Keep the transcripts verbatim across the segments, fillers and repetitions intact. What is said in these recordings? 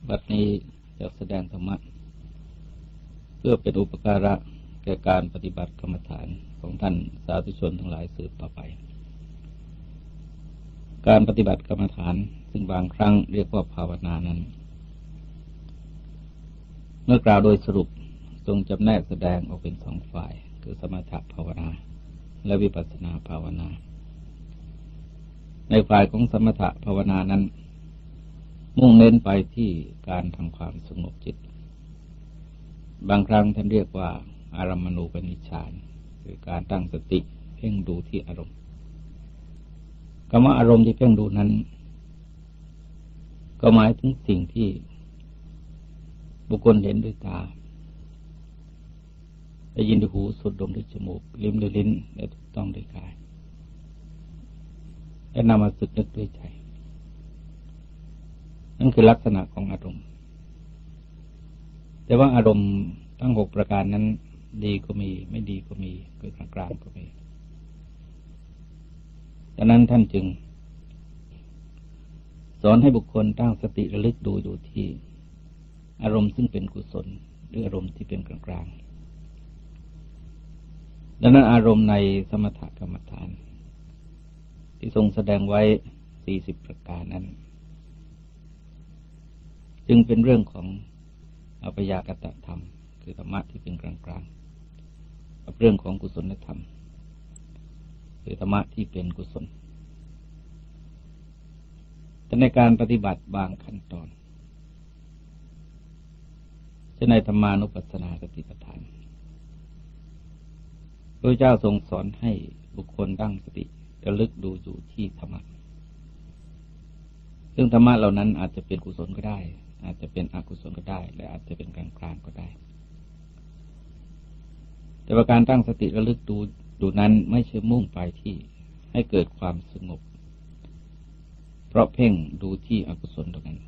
บัดนี้จะแสดงธรรมะเพื่อเป็นอุปการะแก่การปฏิบัติกรรมฐานของท่านสาธุชนทั้งหลายสืบต่อไปการปฏิบัติกรรมฐานซึ่งบางครั้งเรียกว่าภาวนานั้นเมื่อกล่าวโดยสรุปทรงจำแนกแสดงออกเป็นสองฝ่ายคือสมถภาวนาและวิปัสสนาภาวนาในฝ่ายของสมถภาวนานั้นมุ่งเน้นไปที่การทำความสงบจิตบางครั้งท่านเรียกว่าอารมณูปนิชฌานคือการตั้งสติเพ่งดูที่อารมณ์คำว่าอารมณ์ที่เพ่งดูนั้นก็หมายถึงสิ่งที่บุคคลเห็นด้วยตาได้ยินด้วยหูสูดดมด้วยจมูกลิ้มด้วยลิ้นและถูกต้องด้วยกายและนำมาสึกนึกด้วยใจนั่นคือลักษณะของอารมณ์แต่ว่าอารมณ์ทั้งหกประการนั้นดีก็มีไม่ดีก็มีคือกลางๆก็มีดังนั้นท่านจึงสอนให้บุคคลตั้งสติระลึกดูอยู่ที่อารมณ์ซึ่งเป็นกุศลหรืออารมณ์ที่เป็นกลางๆดังนั้นอารมณ์ในสมถกรรมฐานที่ทรงแสดงไว้สี่สิบประการนั้นจึงเป็นเรื่องของอัปยากตธรรมคือธรรมะที่เป็นกลางๆกับเรื่องของกุศลธรรมคือธรรมะที่เป็นกุศลแต่ในการปฏิบัติบางขั้นตอนเช่นในธรรมานุปัสสนาสติปัฏฐานพระเจ้าทรงสอนให้บุคคลตั้งสติระลึกดูอยู่ที่ธรรมะซึ่งธรรมะเหล่านั้นอาจจะเป็นกุศลก็ได้อาจจะเป็นอกุศลก็ได้และอาจจะเป็นกลางๆก็ได้แต่ว่าการตั้งสติระลึกดูดูนั้นไม่ใช่มุ่งไปที่ให้เกิดความสงบเพราะเพ่งดูที่อกุศลเท่านั้น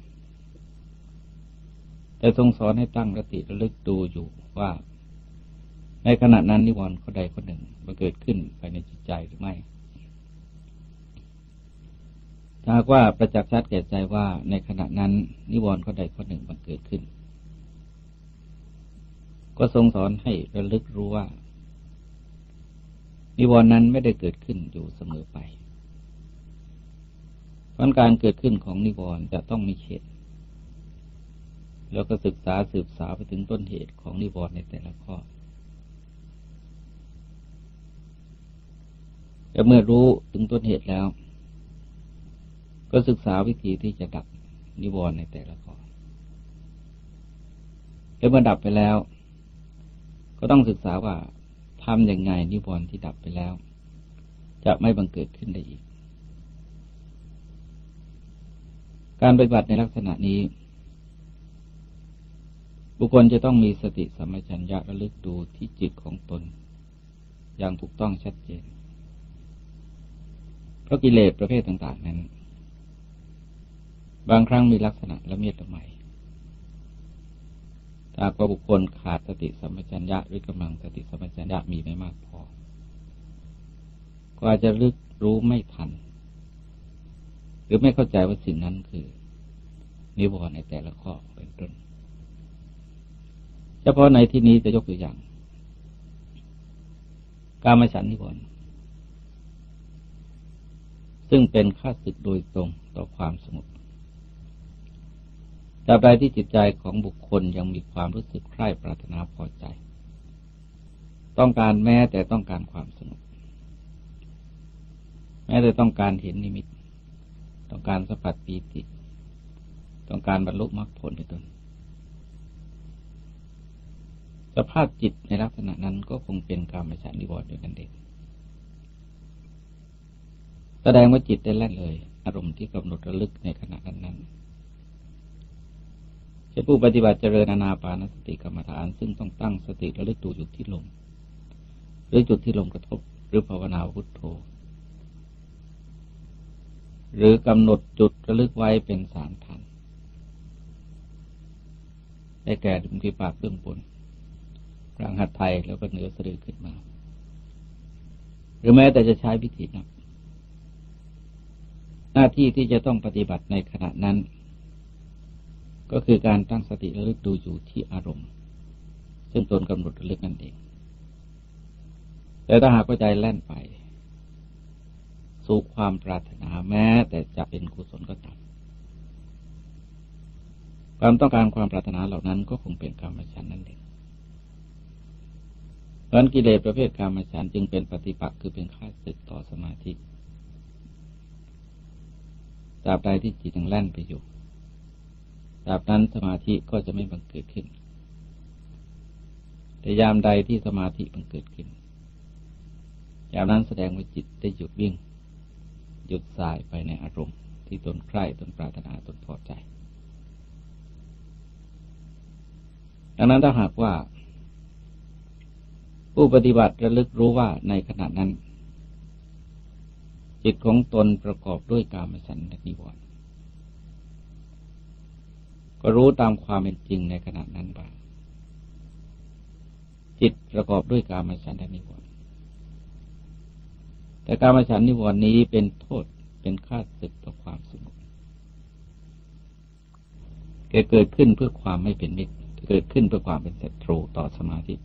แต่ทรงสอนให้ตั้งสติระลึกดูอยู่ว่าในขณะนั้นนิวรณ์ข้อใดข้อหนึ่งมันเกิดขึ้นภายในจิตใจหรือไม่ถ้าว่าประจักษ์ชัดแก่ใจว่าในขณะนั้นนิวรณ์ข้อใดข้อหนึ่งมันเกิดขึ้นก็ทรงสอนให้ระลึกรู้ว่านิวรณ์นั้นไม่ได้เกิดขึ้นอยู่เสมอไปเพราะการเกิดขึ้นของนิวรณ์จะต้องมีเหตุแล้วก็ศึกษาสืบสาวไปถึงต้นเหตุของนิวรณ์ในแต่ละข้อแต่เมื่อรู้ถึงต้นเหตุแล้วก็ศึกษาวิธีที่จะดับนิวรณ์ในแต่ละข้อแล้วเมื่อดับไปแล้วก็ต้องศึกษาว่าทำอย่างไงนิวรณ์ที่ดับไปแล้วจะไม่บังเกิดขึ้นได้อีกการปฏิบัติในลักษณะนี้บุคคลจะต้องมีสติสัมปชัญญะระลึกดูที่จิตของตนอย่างถูกต้องชัดเจนเพราะกิเลสประเภทต่างๆนั้นบางครั้งมีลักษณะละเมียดละไมถ้าว่าบุคคลขาดสติสัมปชัญญะหรือกำลังสติสัมปชัญญะมีไม่มากพอก็อาจจะลึกรู้ไม่ทันหรือไม่เข้าใจว่าสิ่งนั้นคือนิวรณ์ในแต่ละข้อเป็นต้นเฉพาะในที่นี้จะยกตัวอย่างกามฉันท์นิวรณ์ซึ่งเป็นข้าศึกโดยตรงต่อความสงบตราบใดที่จิตใจของบุคคลยังมีความรู้สึกใคร่ปรารถนาพอใจต้องการแม้แต่ต้องการความสงบแม้แต่ต้องการเห็นนิมิตต้องการสัมผัสปีติต้องการบรรลุมรรคผลเป็นต้นสภาพจิตในลักษณะนั้นก็คงเป็นกามฉันท์นิวรณ์ด้วยกันเองแสดงว่าจิตได้แล่นเลยอารมณ์ที่กำหนดระลึกในขณะนั้นๆจะผู้ปฏิบัติเจริญอานาปานสติกรรมฐานซึ่งต้องตั้งสติระลึกดูอยู่ที่ลมหรือจุดที่ลมกระทบหรือภาวนาพุทโธหรือกำหนดจุดระลึกไว้เป็นสามฐานได้แก่ริมฝีปากเบื้องบนกลางหัตถ์ไทยแล้วก็เหนือสะดือขึ้นมาหรือแม้แต่จะใช้วิธีนับหน้าที่ที่จะต้องปฏิบัติในขณะนั้นก็คือการตั้งสติระลึกดูอยู่ที่อารมณ์ซึ่งตนกำหนดระลึกนั่นเองแต่ถ้าหากว่าใจแล่นไปสู่ความปรารถนาแม้แต่จะเป็นกุศลก็ตามความต้องการความปรารถนาเหล่านั้นก็คงเป็นกามฉันท์นั่นเองเพราะฉะนั้นกิเลสประเภทกามฉันท์จึงเป็นปฏิปักษ์คือเป็นข้าศึกต่อสมาธิตราบใดที่จิตยังแล่นไปอยู่ตราบนั้นสมาธิก็จะไม่บังเกิดขึ้นแต่ยามใดที่สมาธิบังเกิดขึ้นยามนั้นแสดงว่าจิตได้หยุดวิ่งหยุดสายไปในอารมณ์ที่ตนใคร่ตนปรารถนาตนพอใจดังนั้นถ้าหากว่าผู้ปฏิบัติระลึกรู้ว่าในขณะนั้นจิตของตนประกอบด้วยกามฉันท์และนิวรณ์ก็รู้ตามความเป็นจริงในขณะนั้นว่าจิตประกอบด้วยกามฉันท์และนิวรณ์แต่กามฉันท์นิวรณ์นี้เป็นโทษเป็นข้าศึกต่อความสงบเกิดขึ้นเพื่อความไม่เป็นมิตรเกิดขึ้นเพื่อความเป็นศัตรูต่อสมาธิ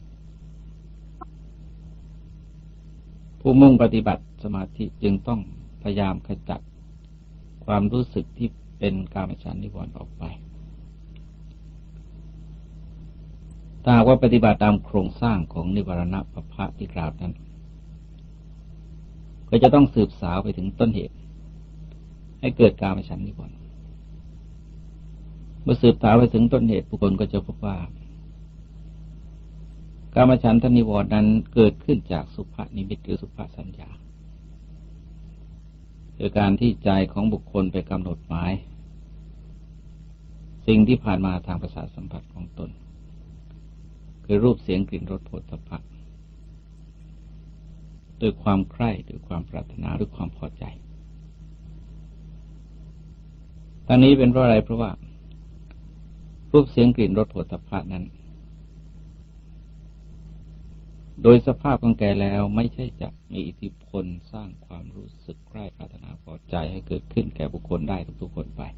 ผู้มุ่งปฏิบัติสมาธิจึงต้องพยายามขจัดความรู้สึกที่เป็นกามฉันท์นิวรณ์ออกไปถ้าหากว่าปฏิบัติตามโครงสร้างของนิวรณปัปพะที่กล่าวนั้นก็จะต้องสืบสาวไปถึงต้นเหตุให้เกิดกามฉันท์นิวรณ์เมื่อสืบสาวไปถึงต้นเหตุบุคคลก็จะพบว่ากามฉันทนิวรณ์นั้นเกิดขึ้นจากสุภนิมิตหรือสุภสัญญาคือการที่ใจของบุคคลไปกำหนดหมายสิ่งที่ผ่านมาทางประสาทสัมผัสของตนคือรูปเสียงกลิ่นรสโผฏฐัพพะด้วยความใคร่ด้วยความปรารถนาด้วยความพอใจทั้งนี้เป็นเพราะอะไรเพราะว่ารูปเสียงกลิ่นรสโผฏฐัพพะนั้นโดยสภาพของแกแล้วไม่ใช่จะมีอิทธิพลสร้างความรู้สึกใคร่ปรารถนาพอใจให้เกิดขึ้นแก่บุคคลได้ทุกๆคนไป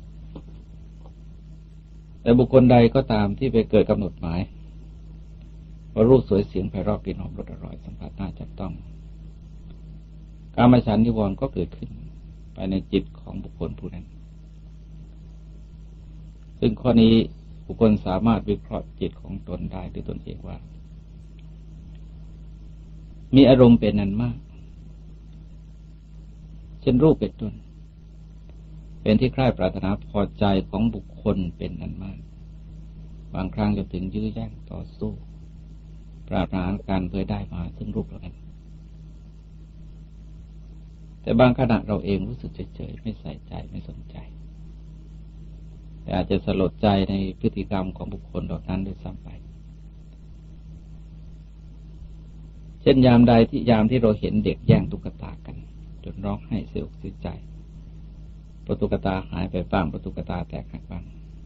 แต่บุคคลใดก็ตามที่ไปเกิดกำหนดหมายว่ารูปสวยเสียงไพเราะกลิ่นหอมรสอร่อยสัมผัสน่าจับต้องกามฉันท์นิวรณ์ก็เกิดขึ้นภายในจิตของบุคคลผู้นั้นซึ่งข้อนี้บุคคลสามารถวิเคราะห์จิตของตนได้ด้วยตนเองว่ามีอารมณ์เป็นนั้นมากเช่นรูปเป็นต้นเป็นที่ใคร่ปรารถนาพอใจของบุคคลเป็นนั้นมากบางครั้งจะถึงยื้อแย่งต่อสู้ปรารถนาการเพื่อได้มาซึ่งรูปเหล่านั้นแต่บางขณะเราเองรู้สึกเฉยๆไม่ใส่ใจไม่สนใจแต่อาจจะสลดใจในพฤติกรรมของบุคคลเหล่านั้นด้วยซ้ำไปเช่นยามใดที่ยามที่เราเห็นเด็กแย่งตุ๊กตากันจนร้องไห้เสียอกเสียใจเพราะตุ๊กตาหายไปบ้างเพราะตุ๊กตาแตกหักบ้าง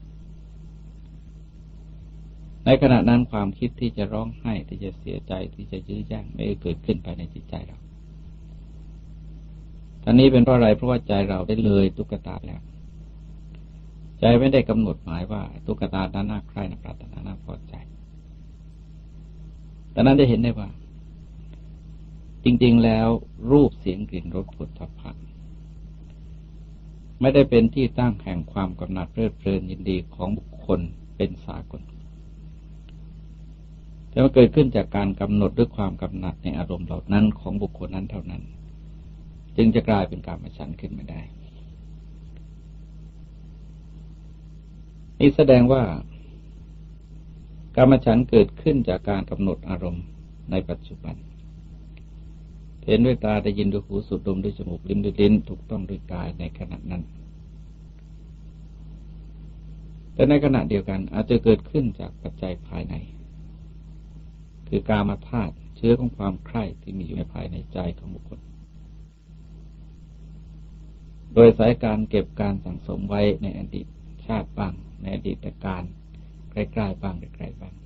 ในขณะนั้นความคิดที่จะร้องไห้ที่จะเสียใจที่จะยื้อแย่งไม่เกิดขึ้นภายในจิตใจเราท่านี้เป็นเพราะอะไรเพราะว่าใจเราได้เลยตุ๊กตาแล้วใจไม่ได้กำหนดหมายว่าตุ๊กตานั้นน่าใคร่น่าปรารถนาน่าพอใจแต่นั้นจะเห็นได้ว่าจริงๆแล้วรูปเสียงกลิ่นรสโผฏฐัพพะไม่ได้เป็นที่ตั้งแห่งความกำหนัดเพลิดเพลินยินดีของบุคคลเป็นสากลแต่ว่าเกิดขึ้นจากการกำหนดด้วยความกำหนัดในอารมณ์เหล่านั้นของบุคคลนั้นเท่านั้นจึงจะกลายเป็นกามฉันท์ขึ้นมาได้นี่แสดงว่ากามฉันท์เกิดขึ้นจากการกำหนดอารมณ์ในปัจจุบันเห็นด้วยตาได้ยินด้วยหูสูดดมด้วยจมูกลิ้มด้วยลิ้นถูกต้องด้วยกายในขณะนั้นแต่ในขณะเดียวกันอาจจะเกิดขึ้นจากปัจจัยภายในคือกามธาตุเชื้อของความใคร่ที่มีอยู่ในภายในใจของบุคคลโดยสายการเก็บการสั่งสมไว้ในอดีตชาติบ้างในอดีตการใกล้ๆบ้างไกลๆบ้าง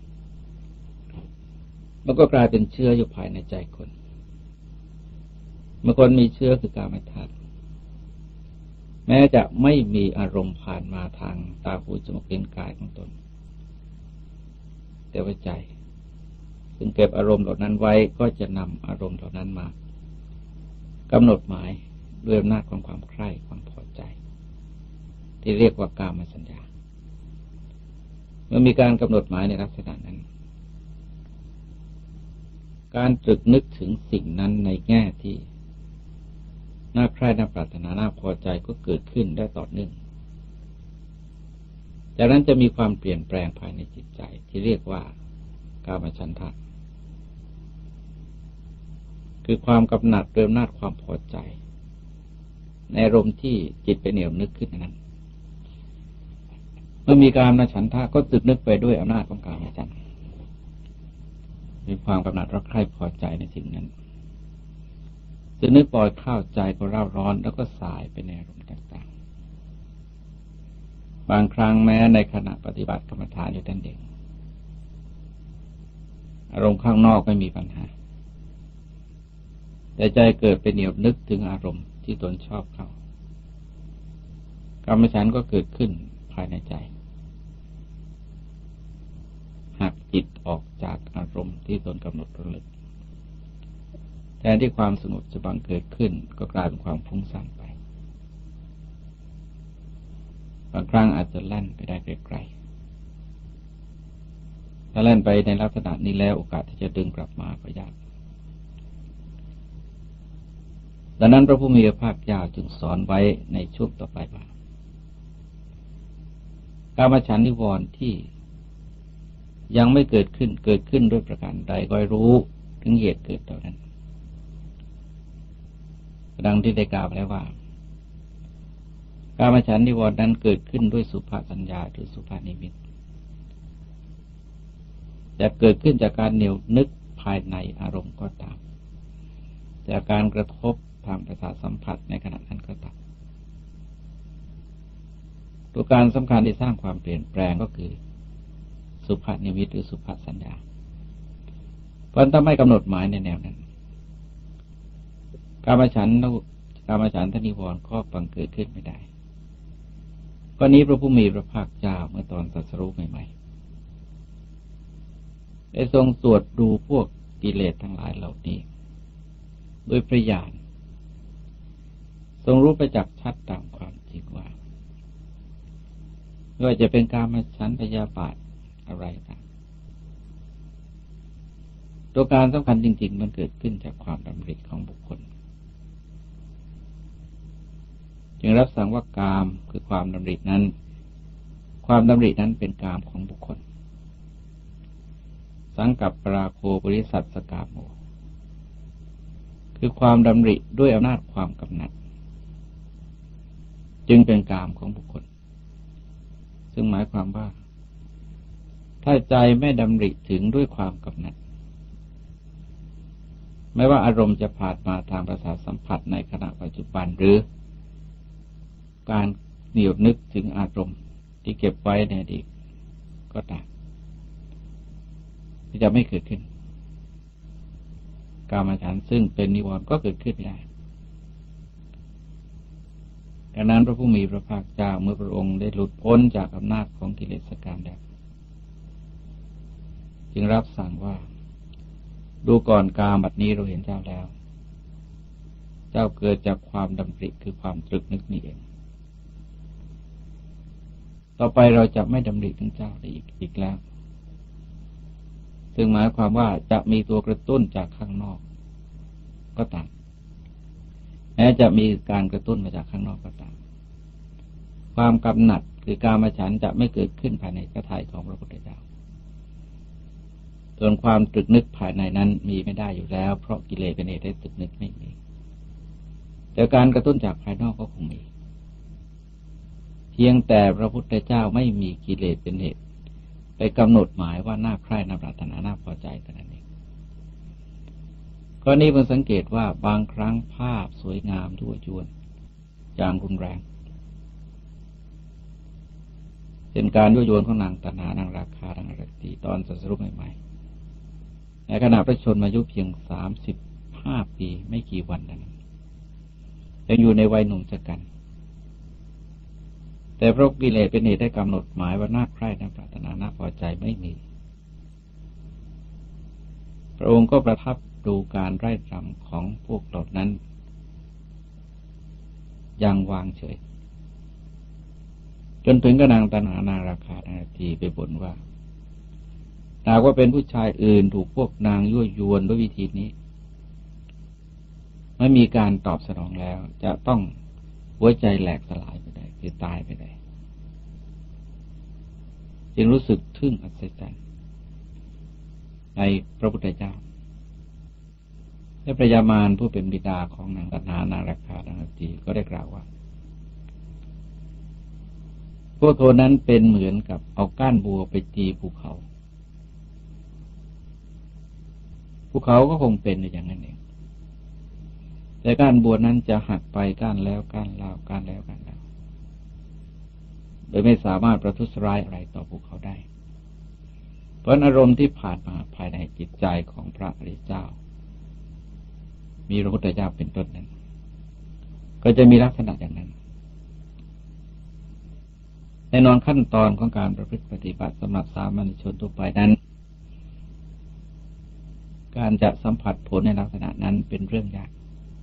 มันก็กลายเป็นเชื้ออยู่ภายในใจคนเมื่อคนมีเชื้อคือกามธาตุแม้จะไม่มีอารมณ์ผ่านมาทางตาหูจมูกลิ้นกายของตนแต่ว่าใจซึ่งเก็บอารมณ์เหล่านั้นไว้ก็จะนำอารมณ์เหล่านั้นมากำหนดหมายด้วยอำนาจของความใคร่ความพอใจที่เรียกว่ากามสัญญาเมื่อมีการกำหนดหมายในลักษณะนั้นการตรึกนึกถึงสิ่งนั้นในแง่ที่น่าใคร่น่าปรารถนาน่าพอใจก็เกิดขึ้นได้ต่อเนื่องจากนั้นจะมีความเปลี่ยนแปลงภายในจิตใจที่เรียกว่ากามฉันทะคือความกำหนัดโดยอำนาจความพอใจในอารมณ์ที่จิตไปเหนี่ยวนึกขึ้นนั้นเมื่อมีกามฉันทะก็ตึกนึกไปด้วยอำนาจของกามฉันทะมีความกำหนัดรักใคร่พอใจในสิ่งนั้นตึกนึกปล่อยเข้าใจก็เร่าร้อนแล้วก็สายไปในอารมณ์ต่างๆบางครั้งแม้ในขณะปฏิบัติกรรมฐานอยู่นั่นเองอารมณ์ข้างนอกไม่มีปัญหาแต่ใจเกิดเป็นเหนียวนึกถึงอารมณ์ที่ตนชอบเข้ากรรมฉันท์ก็เกิดขึ้นภายในใจหักจิตออกจากอารมณ์ที่ตนกำหนดระลึกแทนที่ความสงบจะบังเกิดขึ้นก็กลายเป็นความฟุ้งซ่านไปบางครั้งอาจจะแล่นไปได้ไกลๆถ้าแล่นไปในลักษณะนี้แล้วโอกาสที่จะดึงกลับมาก็ยากดังนั้นพระผู้มีพระภาคเจ้าจึงสอนไว้ในช่วงต่อไปว่ากามฉันท์นิวรณ์ที่ยังไม่เกิดขึ้นเกิดขึ้นด้วยประการใดก็รู้ถึงเหตุเกิดเท่านั้นดังที่ได้กล่าวแล้วว่ากามฉันท์นิวรณ์นั้นเกิดขึ้นด้วยสุภสัญญาหรือสุภนิมิตจะเกิดขึ้นจากการเหนียวนึกภายในอารมณ์ก็ตามจากการกระทบทางประสาทสัมผัสในขณะนั้นก็ตามตัวการสำคัญที่สร้างความเปลี่ยนแปลงก็คือสุภนิมิตหรือสุภสัญญาเพราะถ้าไม่กำหนดหมายในแนวนั้นกามฉันท์กามฉันทนิวรณ์ก็บังเกิดขึ้นไม่ได้ก็นี้พระผู้มีพระภาคเจ้าเมื่อตอนตรัสรู้ใหม่ๆได้ทรงตรวจดูพวกกิเลสทั้งหลายเหล่านี้โดยพระญาณทรงรู้ประจักษ์ชัดตามความจริงว่าไม่ว่าจะเป็นกามฉันท์พยาบาทอะไรต่างตัวการสำคัญจริงๆมันเกิดขึ้นจากความดำริของบุคคลจึงรับสั่งว่ากามคือความดำรินั้นความดำรินั้นเป็นกามของบุคคลสังกัปปราโคปริสัสสกามโมคือความดำริด้วยอำนาจความกำหนัดจึงเป็นกามของบุคคลซึ่งหมายความว่าถ้าใจไม่ดำริถึงด้วยความกำหนัดไม่ว่าอารมณ์จะผ่านมาทางประสาทสัมผัสในขณะปัจจุบันหรือการเหนียวนึกถึงอารมณ์ที่เก็บไว้ในอดีตก็ตามที่จะไม่เกิดขึ้นกามฉันท์ซึ่งเป็นนิวรณ์ก็เกิดขึ้นไม่ได้ดังนั้นพระผู้มีพระภาคเจ้าเมื่อพระองค์ได้หลุดพ้นจากอำนาจของกิเลสกามแล้วจึงรับสั่งว่าดูก่อนกามบัดนี้เราเห็นเจ้าแล้วเจ้าเกิดจากความดำริคือความตรึกนึกนี่เองต่อไปเราจะไม่ดำริถึงเจ้าได้อีกอีกแล้วซึ่งหมายความว่าจะมีตัวกระตุ้นจากข้างนอกก็ตามแม้จะมีการกระตุ้นมาจากข้างนอกก็ตามความกำหนัดคือกามฉันท์จะไม่เกิดขึ้นภายในพระทัยของพระพุทธเจ้าส่วนความตรึกนึกภายในนั้นมีไม่ได้อยู่แล้วเพราะกิเลสเป็นเหตุให้ตรึกนึกไม่มีแต่การกระตุ้นจากภายนอกก็คงมีเพียงแต่พระพุทธเจ้าไม่มีกิเลสเป็นเหตุไปกำหนดหมายว่าน่าใคร่น่าปรารถนาน่าพอใจแต่นั้นเองข้อนี้ผมสังเกตว่าบางครั้งภาพสวยงามยั่วยวนอย่างรุนแรงเป็นการยั่วยวนของนางตัณหานางราคานางรักติตอนตรัสรู้ใหม่ๆในขณะพระชนมายุเพียงสามสิบห้าปีไม่กี่วันนั้นยังอยู่ในวัยหนุ่มชะกันแต่เพราะกิเลสเป็นเหตุให้กำหนดหมายว่าน่าใคร่น่าปรารถนาน่าพอใจไม่มีพระองค์ก็ประทับดูการไร้รำของพวกเหล่านั้นอย่างวางเฉยจนถึงกระนางตัณหานางราคานาทีไปบ่นว่าหากว่าเป็นผู้ชายอื่นถูกพวกนางยั่วยวนด้วยวิธีนี้ไม่มีการตอบสนองแล้วจะต้องหัวใจแหลกสลายไปได้คือตายไปได้จึงรู้สึกทึ่งอัศจรรย์ในพระพุทธเจ้าและพระยามารผู้เป็นบิดาของนางตัณหานางราคานาทีก็ได้กล่าวว่าพวกโทนั้นเป็นเหมือนกับเอาก้านบัวไปตีภูเขาภูเขาก็คงเป็นอย่างนั้นเองแต่ก้านบัวนั้นจะหักไปก้านแล้วก้านเล่าก้านแล้วก้านเล่าโดยไม่สามารถประทุษร้ายอะไรต่อภูเขาได้เพราะอารมณ์ที่ผ่านมาภายในจิตใจของพระอริยเจ้ามีพระพุทธเจ้าเป็นต้นนั้นก็จะมีลักษณะอย่างนั้นแน่นอนขั้นตอนของการประพฤติปฏิบัติสำหรับสามัญชนทั่วไปนั้นการจะสัมผัสผลในลักษณะนั้นเป็นเรื่องยาก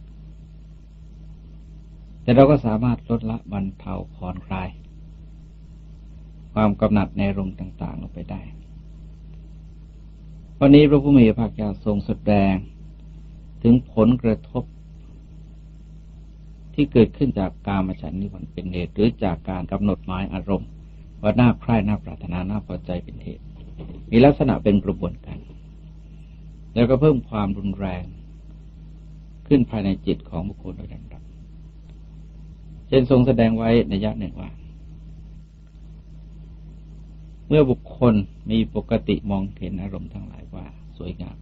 แต่เราก็สามารถลดละบรรเทาผ่อนคลายความกำหนัดในอารมณ์ต่างๆลงไปได้วันนี้พระผู้มีพระภาคเจ้าทรงแสดงถึงผลกระทบที่เกิดขึ้นจากกามฉันท์นิวรณ์เป็นเหตุหรือจากการกำหนดหมายอารมณ์ว่าน่าใคร่น่าปรารถนาน่าพอใจเป็นเหตุมีลักษณะเป็นกระบวนการแล้วก็เพิ่มความรุนแรงขึ้นภายในจิตของบุคคลโดยลำดับเช่นทรงแสดงไว้ในยะหนึ่งว่าเมื่อบุคคลมีปกติมองเห็นอารมณ์ทั้งหลายว่าสวยงาม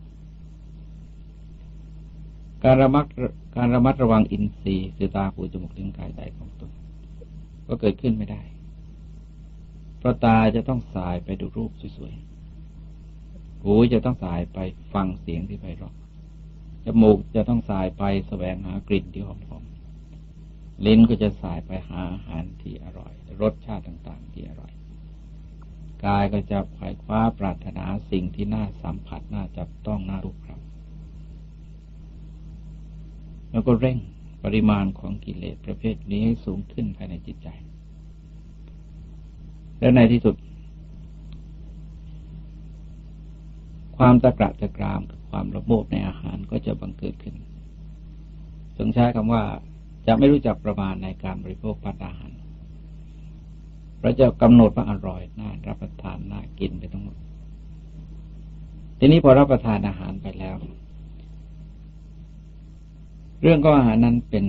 การระมัดการระมัดระวังอินทรีย์คือตาหูจมูกลิ้นกายใจของตนก็เกิดขึ้นไม่ได้เพราะตาจะต้องสายไปดูรูปสวยๆหูจะต้องสายไปฟังเสียงที่ไพเราะจมูกจะต้องสายไปแสวงหากลิ่นที่หอมๆลิ้นก็จะสายไปหาอาหารที่อร่อยรสชาติต่างๆที่อร่อยกายก็จะไขว่คว้าปรารถนาสิ่งที่น่าสัมผัสน่าจับต้องน่ารู้ครับแล้วก็เร่งปริมาณของกิเลสประเภทนี้ให้สูงขึ้นภายในจิตใจและในที่สุดความตะกระตะกรามกับความระโมบในอาหารก็จะบังเกิดขึ้นทรงใช้คำว่าจะไม่รู้จักประมาณในการบริโภคภัตตาหารพระเจ้ากำหนดว่าอร่อยน่ารับประทานน่ากินไปทั้งหมดทีนี้พอรับประทานอาหารไปแล้วเรื่องของอาหารนั้นเป็น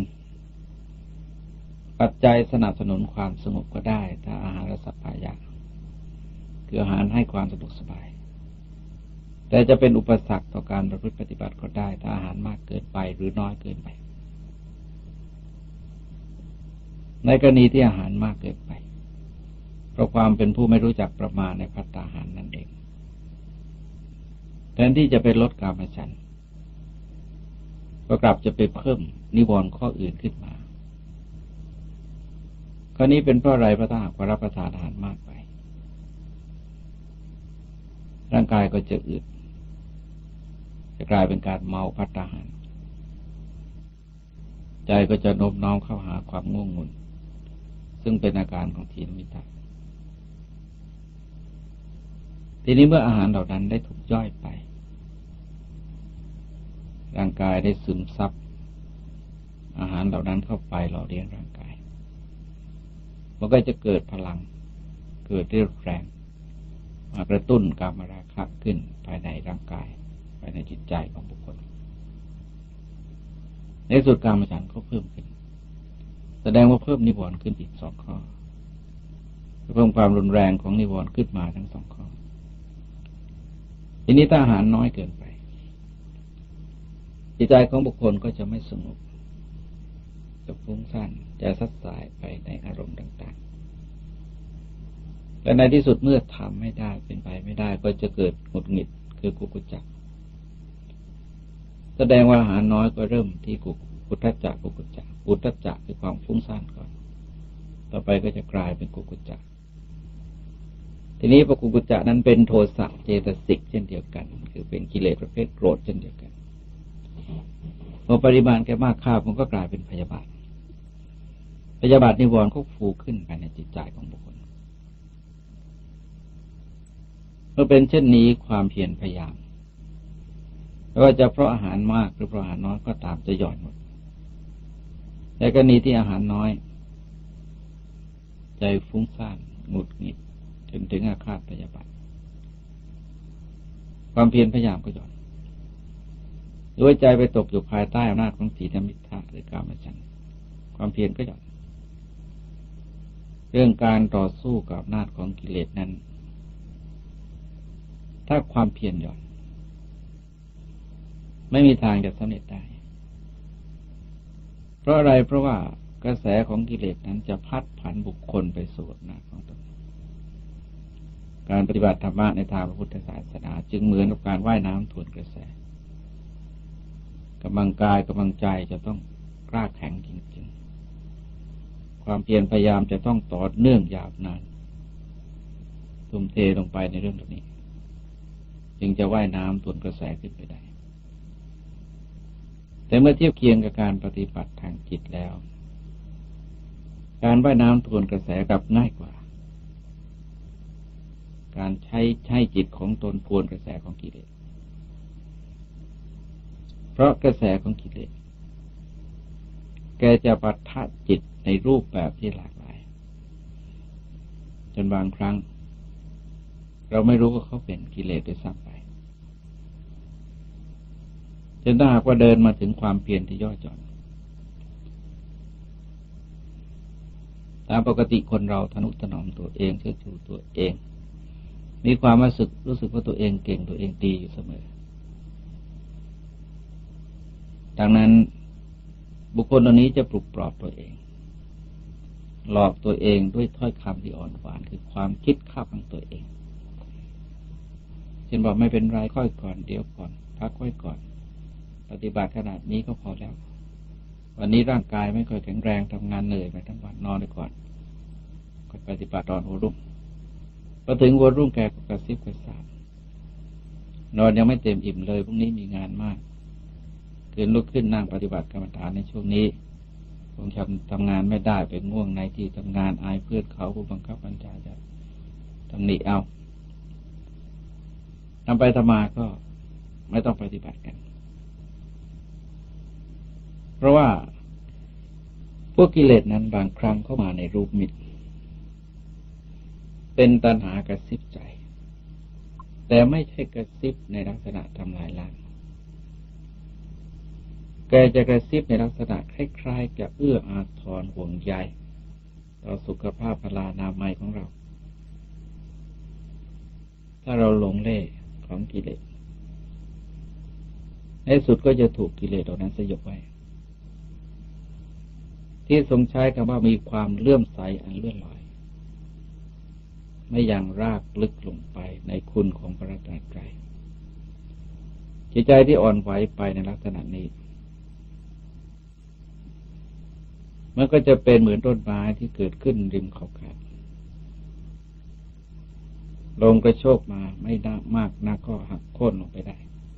ปัจจัยสนับสนุนความสงบก็ได้ถ้าอาหารรสพายะคืออาหารให้ความสะดวกสบายแต่จะเป็นอุปสรรคต่อการประพฤติปฏิบัติก็ได้ถ้าอาหารมากเกินไปหรือน้อยเกินไปในกรณีที่อาหารมากเกินไปเพราะความเป็นผู้ไม่รู้จักประมาณในภัตตาหารนั่นเองแทนที่จะไปลดกามฉันท์ก็กลับจะไปเพิ่มนิวรณ์ข้ออื่นขึ้นมาข้อนี้เป็นเพราะอะไรเพราะถ้าหากว่ารับประทานอาหารมากไปร่างกายก็จะอึดจะกลายเป็นการเมาภัตตาหารใจก็จะโน้มน้อมเข้าหาความง่วงงุนซึ่งเป็นอาการของถีนมิทะทีนี้เมื่ออาหารเหล่านั้นได้ถูกย่อยไปร่างกายได้ซึมซับอาหารเหล่านั้นเข้าไปหล่อเลี้ยงร่างกายมันก็จะเกิดพลังเกิดเรี่ยวแรงมากระตุ้นกามราคะขึ้นภายในร่างกายภายในจิตใจของบุคคลในสุดกามฉันท์ก็เพิ่มขึ้นแสดงว่าเพิ่มนิวรณ์ขึ้นอีกสองข้อเพิ่มความรุนแรงของนิวรณ์ขึ้นมาทั้งสองข้อทีนี้ถ้าอาหารน้อยเกินไปจิตใจของบุคคลก็จะไม่สงบจะฟุ้งซ่านจะซัดสายไปในอารมณ์ต่างๆและในที่สุดเมื่อทำไม่ได้เป็นไปไม่ได้ก็จะเกิดหงุดหงิดคือกุกุจจะแสดงว่าอาหารน้อยก็เริ่มที่กุกุทัจจะกุกุจจะกุทัจจะคือความฟุ้งซ่านก่อนต่อไปก็จะกลายเป็นกุกุจจะทีนี้พอกุกุจจะนั้นเป็นโทสะเจตสิกเช่นเดียวกันคือเป็นกิเลสประเภทโกรธเช่นเดียวกันพอปริมาณแก่มากข้าวมันก็กลายเป็นพยาบาทพยาบาทนิวรณ์ก็ฟูขึ้นภายในจิตใจของบุคคลเมื่อเป็นเช่นนี้ความเพียรพยายามไม่ว่าจะเพราะอาหารมากหรือเพราะอาหารน้อยก็ตามจะหย่อนหมดในกรณีที่อาหารน้อยใจฟุ้งซ่านหงุดหงิดจนถึงอาฆาตพยาบาทความเพียรพยายามก็หย่อนด้วยใจไปตกอยู่ภายใต้อำนาจของศีลมิทธะหรือกามฉันท์ความเพียรก็หย่อนเรื่องการต่อสู้กับอำนาจของกิเลสนั้นถ้าความเพียรหย่อนไม่มีทางจะสำเร็จได้เพราะอะไรเพราะว่ากระแสของกิเลสนั้นจะพัดผันบุคคลไปสู่อำนาจของตนการปฏิบัติธรรมะในทางพระพุทธศาสนาจึงเหมือนกับการว่ายน้ำทวนกระแสกำลังกายกำลังใจจะต้องกล้าแข็งจริงๆความเพียรพยายามจะต้องต่อเนื่องยาวนานทุ่มเทลงไปในเรื่องเหล่านี้จึงจะว่ายน้ำทวนกระแสขึ้นไปได้แต่เมื่อเทียบเคียงกับการปฏิบัติทางจิตแล้วการว่ายน้ำทวนกระแสกลับง่ายกว่าการใช้ใช้จิตของตนทวนกระแสของกิเลสเพราะกระแสของกิเลสแกจะปะทะจิตในรูปแบบที่หลากหลายจนบางครั้งเราไม่รู้ว่าเขาเป็นกิเลสด้วยซ้ำไปจนถ้าหากว่าเดินมาถึงความเพียรที่ย่อหย่อนตามปกติคนเราทนุถนอมตัวเองเชื่อชูตัวเองมีความรู้สึกรู้สึกว่าตัวเองเก่งตัวเองดีอยู่เสมอดังนั้นบุคคลเหล่านี้จะปลุกปลอบตัวเองหลอกตัวเองด้วยถ้อยคำที่อ่อนหวานคือความคิดข้าของตัวเองเช่นบอกไม่เป็นไรค่อยก่อนเดี๋ยวก่อนพักไว้ก่อนปฏิบัติขนาดนี้ก็พอแล้ววันนี้ร่างกายไม่ค่อยแข็งแรงทำงานเหนื่อยไปทั้งวันนอนไปก่อนก็ปฏิบัติตอนหัวรุ่งพอถึงหัวรุ่งแกก็กระซิบกระซาบนอนยังไม่เต็มอิ่มเลยพรุ่งนี้มีงานมากคืนลุกขึ้นนั่งปฏิบัติกรรมฐานในช่วงนี้คงทำทำงานไม่ได้ไปง่วงในที่ทำงานอายเพื่อนเขาผู้บังคับบัญชาจะตำหนิเอาทำไปทำมาก็ไม่ต้องปฏิบัติกันเพราะว่าพวกกิเลสนั้นบางครั้งเข้ามาในรูปมิตรเป็นตัณหากระซิบใจแต่ไม่ใช่กระซิบในลักษณะทำลายล้างแกจะกระซิบในลักษณะคล้ายๆกับเอื้ออาทรห่วงใยต่อสุขภาพพลานามัยของเราถ้าเราหลงเล่ห์ของกิเลสในสุดก็จะถูกกิเลสเหล่านั้นสยบไว้ที่ทรงใช้คำว่ามีความเลื่อมใสอันเลื่อนลอยไม่ยังรากลึกลงไปในคุณของพระรัตนตรัยจิตใจที่อ่อนไหวไปในลักษณะนี้มันก็จะเป็นเหมือนต้นไม้ที่เกิดขึ้นริมขอบขาดลมกระโชกมาไม่น่ามากนักก็หักโค่นลงไปได้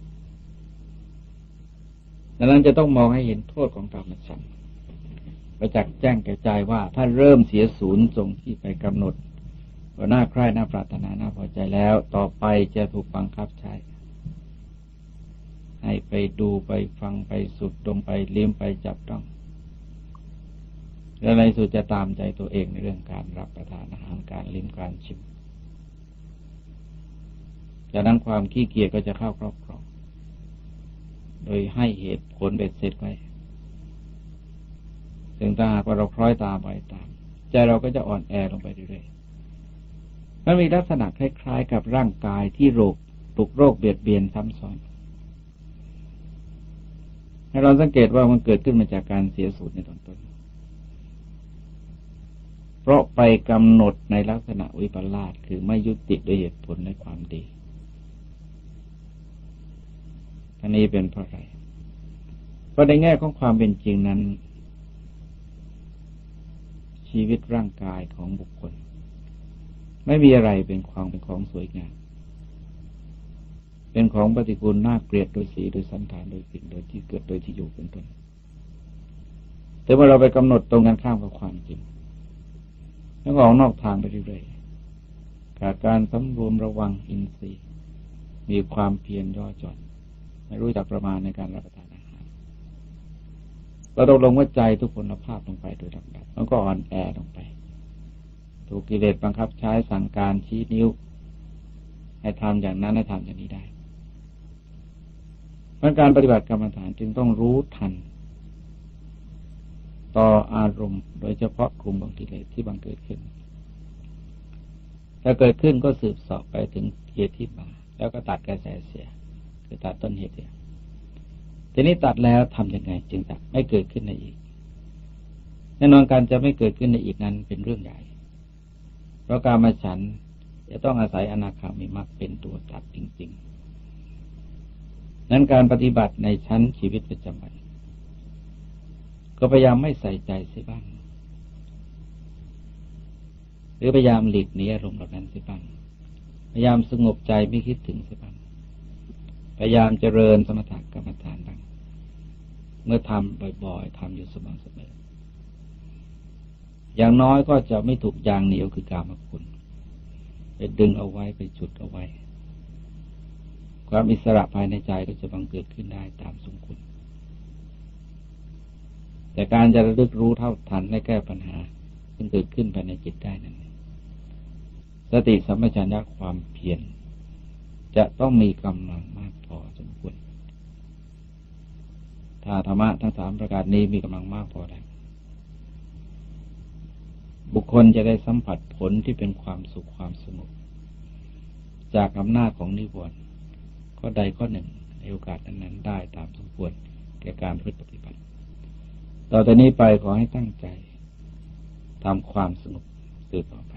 ดังนั้นจะต้องมองให้เห็นโทษของกามฉันท์ประจักษ์แจ้งแก่ใจว่าถ้าเริ่มเสียศูนย์ทรงที่ไปกำหนดว่าน่าใคร่น่าปรารถนาน่าพอใจแล้วต่อไปจะถูกบังคับใช้ให้ไปดูไปฟังไปสุดดมไปลิ้มไปจับต้องและในสุดจะตามใจตัวเองในเรื่องการรับประทานอาหารการลิ้มการชิมจากนั้นความขี้เกียจก็จะเข้าครอบครองโดยให้เหตุผลเบ็ดเสร็จไว้ซึ่งถ้าหากว่าเราคล้อยตามไปตามใจเราก็จะอ่อนแอลงไปเรื่อยๆมันมีลักษณะคล้ายๆกับร่างกายที่โรคถูกโรคเบียดเบียนซ้ำซ้อนให้เราสังเกตว่ามันเกิดขึ้นมาจากการเสียสูตรในตอนต้นเพราะไปกำหนดในลักษณะวิปลาสคือไม่ยุติด้วยเหตุผลในความดีท่านี้เป็นเพราะอะไรเพราะในแง่ของความเป็นจริงนั้นชชีวิตร่างกายของบุคคลไม่มีอะไรเป็นของเป็นของสวยงามเป็นของปฏิกูลน่าเกลียดโดยสีโดยสันฐานโดยสิ่งโดยที่เกิดโดยที่อยู่เป็นต้นแต่เมื่อเราไปกำหนดตรงกันข้ามกับความจริงแล้วก็ออกนอกทางไปเรื่อยๆขาดการสำรวมระวังอินทรีย์มีความเพียรย่อหย่อนไม่รู้จักประมาณในการรับประทานอาหารเราตกลงว่าใจทุกพลภาพลงไปโดยลำดับแล้วก็อ่อนแอลงไปถูกกิเลสบังคับใช้สั่งการชี้นิ้วให้ทำอย่างนั้นให้ทำอย่างนี้ได้เพราะการปฏิบัติกรรมฐานจึงต้องรู้ทันต่ออารมณ์โดยเฉพาะกลุ่มของกิเลสที่บังเกิดขึ้นถ้าเกิดขึ้นก็สืบเสาะไปถึงเหตุที่มาแล้วก็ตัดกระแสเสียคือตัดต้นเหตุเสียทีนี้ตัดแล้วทำยังไงจึงจะไม่เกิดขึ้นในอีกแน่นอนการจะไม่เกิดขึ้นในอีกนั้นเป็นเรื่องใหญ่เพราะการมาฉันจะต้องอาศัยอนาคามิมรรคเป็นตัวตัดจริงๆนั้นการปฏิบัติในชั้นชีวิตประจำวันก็พยายามไม่ใส่ใจเสียบ้างหรือพยายามหลีกหนีอารมณ์เหล่านั้นเสียบ้างพยายามสงบใจไม่คิดถึงเสียบ้างพยายามเจริญสมถกรรมฐานบ้างเมื่อทำบ่อยๆทำอยู่สม่ำเสมออย่างน้อยก็จะไม่ถูกยางเหนียวคือกามคุณไปดึงเอาไว้ไปจุดเอาไว้ความอิสระภายในใจก็จะบังเกิดขึ้นได้ตามสมควรแต่การจะระลึกรู้เท่าทันและแก้ปัญหาซึ่งเกิดขึ้นภายในจิตได้นั้นสติสัมปชัญญะความเพียรจะต้องมีกำลังมากพอสมควรถ้าธรรมะทั้งสามประการนี้มีกำลังมากพอแล้วบุคคลจะได้สัมผัสผลที่เป็นความสุขความสงบจากอำนาจของนิวรณ์ข้อใดข้อหนึ่งในโอกาสนั้นๆได้ตามสมควรแก่การปฏิบัติต่อจากนี้ไปขอให้ตั้งใจทำความสงบสืบต่อไป